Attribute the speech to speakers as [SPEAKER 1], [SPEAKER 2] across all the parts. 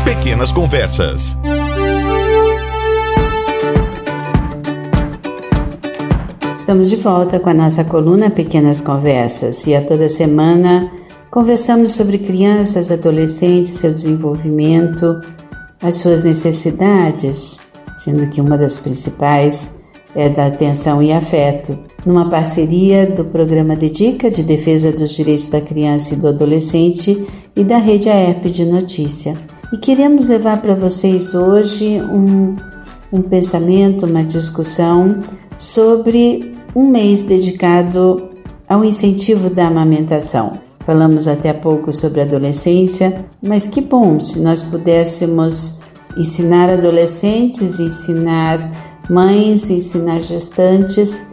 [SPEAKER 1] Pequenas Conversas.
[SPEAKER 2] Estamos de volta com a nossa coluna Pequenas Conversas e a toda semana conversamos sobre crianças, adolescentes, seu desenvolvimento, as suas necessidades, sendo que uma das principais é da atenção e afeto, numa parceria do programa Dedica de Defesa dos Direitos da Criança e do Adolescente e da Rede AERP de Notícia. E queremos levar para vocês hoje um pensamento, uma discussão sobre um mês dedicado ao incentivo da amamentação. Falamos até há pouco sobre adolescência, mas que bom se nós pudéssemos ensinar adolescentes, ensinar mães, ensinar gestantes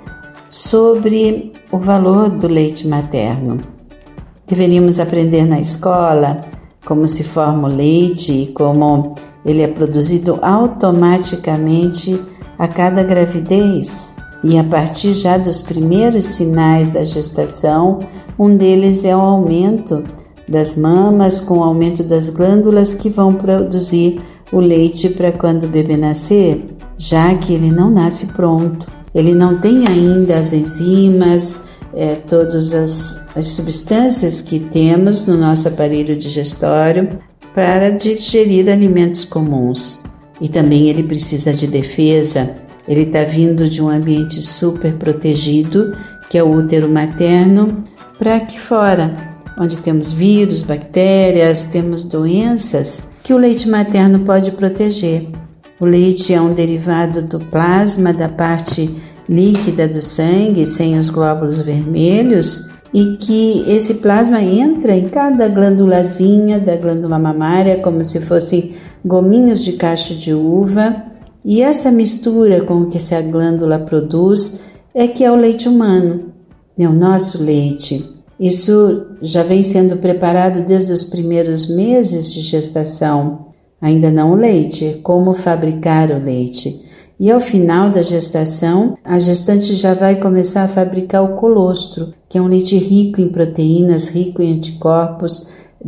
[SPEAKER 2] sobre o valor do leite materno. Deveríamos aprender na escola como se forma o leite e como ele é produzido automaticamente a cada gravidez. E a partir já dos primeiros sinais da gestação, um deles é o aumento das mamas com o aumento das glândulas que vão produzir o leite para quando o bebê nascer, já que ele não nasce pronto. Ele não tem ainda as enzimas, todas as substâncias que temos no nosso aparelho digestório para digerir alimentos comuns. E também ele precisa de defesa. Ele está vindo de um ambiente super protegido, que é o útero materno, para aqui fora, onde temos vírus, bactérias, temos doenças que o leite materno pode proteger. O leite é um derivado do plasma, da parte líquida do sangue, sem os glóbulos vermelhos, e que esse plasma entra em cada glândulazinha da glândula mamária, como se fossem gominhos de cacho de uva, e essa mistura com o que essa glândula produz é que é o leite humano, é o nosso leite. Isso já vem sendo preparado desde os primeiros meses de gestação. Ainda não o leite, é como fabricar o leite. E ao final da gestação, a gestante já vai começar a fabricar o colostro, que é um leite rico em proteínas, rico em anticorpos,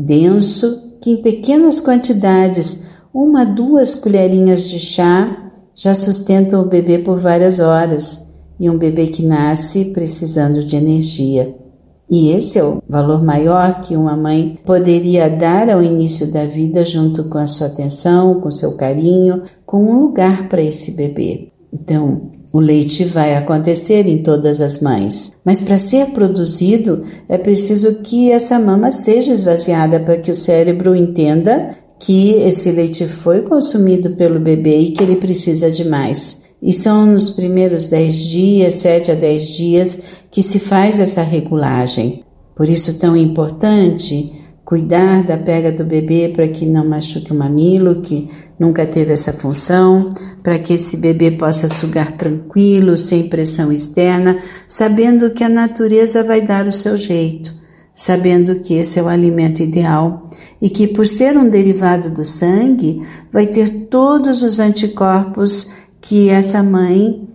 [SPEAKER 2] denso, que em pequenas quantidades, 1, 2 colherinhas de chá, já sustentam o bebê por várias horas. E um bebê que nasce precisando de energia. E esse é o valor maior que uma mãe poderia dar ao início da vida, junto com a sua atenção, com o seu carinho, com um lugar para esse bebê. Então, o leite vai acontecer em todas as mães, mas para ser produzido é preciso que essa mama seja esvaziada para que o cérebro entenda que esse leite foi consumido pelo bebê e que ele precisa de mais. E são nos primeiros 10 dias, 7 a 10 dias, que se faz essa regulagem. Por isso tão importante cuidar da pega do bebê para que não machuque o mamilo, que nunca teve essa função, para que esse bebê possa sugar tranquilo, sem pressão externa, sabendo que a natureza vai dar o seu jeito, sabendo que esse é o alimento ideal e que, por ser um derivado do sangue, vai ter todos os anticorpos que essa mãe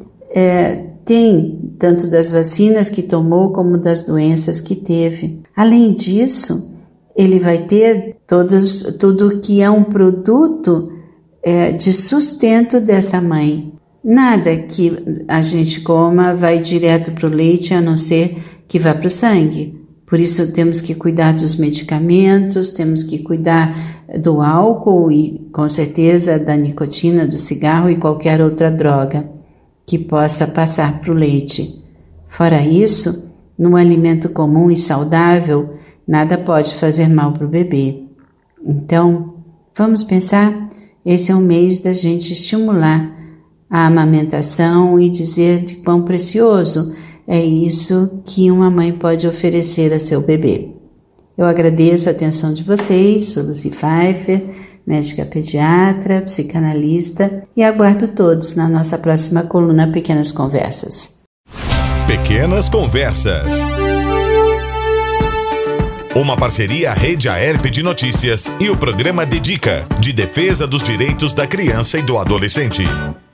[SPEAKER 2] tem, tanto das vacinas que tomou como das doenças que teve. Além disso, ele vai ter tudo que é um produto de sustento dessa mãe. Nada que a gente coma vai direto para o leite, a não ser que vá para o sangue. Por isso temos que cuidar dos medicamentos, temos que cuidar do álcool e, com certeza, da nicotina, do cigarro e qualquer outra droga que possa passar para o leite. Fora isso, num alimento comum e saudável, nada pode fazer mal para o bebê. Então, vamos pensar, esse é um mês da gente estimular a amamentação e dizer de quão precioso é isso que uma mãe pode oferecer a seu bebê. Eu agradeço a atenção de vocês, sou Lucy Pfeiffer, médica pediatra, psicanalista, e aguardo todos na nossa próxima coluna Pequenas Conversas.
[SPEAKER 1] Pequenas Conversas. Uma parceria Rede AERP de Notícias e o programa Dedica, de Defesa dos Direitos da Criança e do Adolescente.